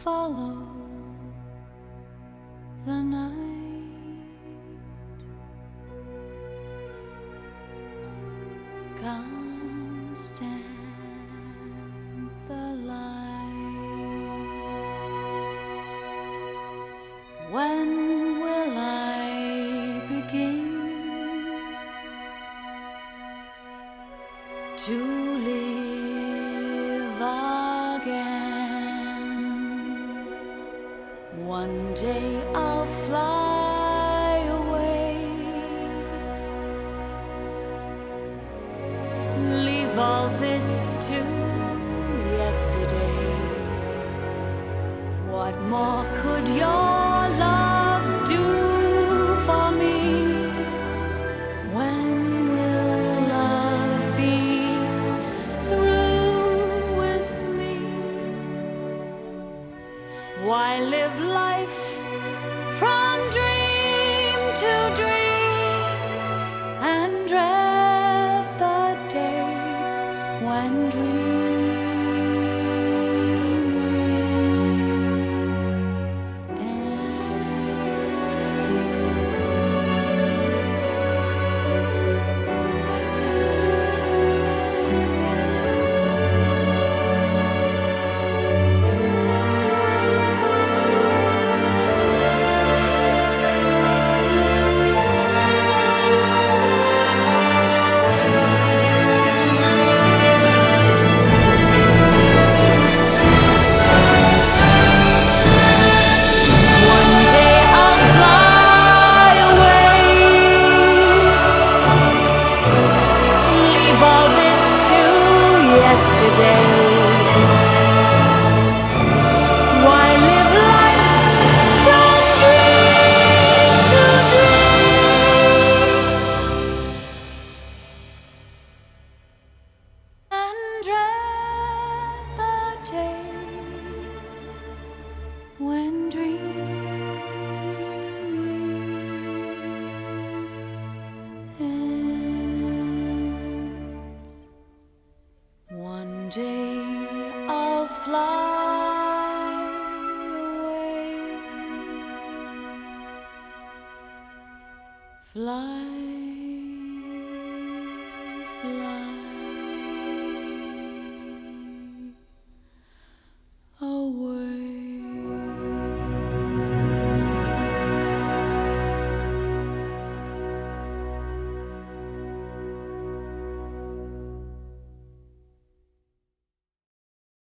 follow the night. Can't stand the light. When will I begin to live again? One day I'll fly away, leave all this to yesterday. What more could your love do for me? When will love be through with me? Why live life from dream to dream and dread the day when dreaming when dreaming ends. One day I'll fly away, fly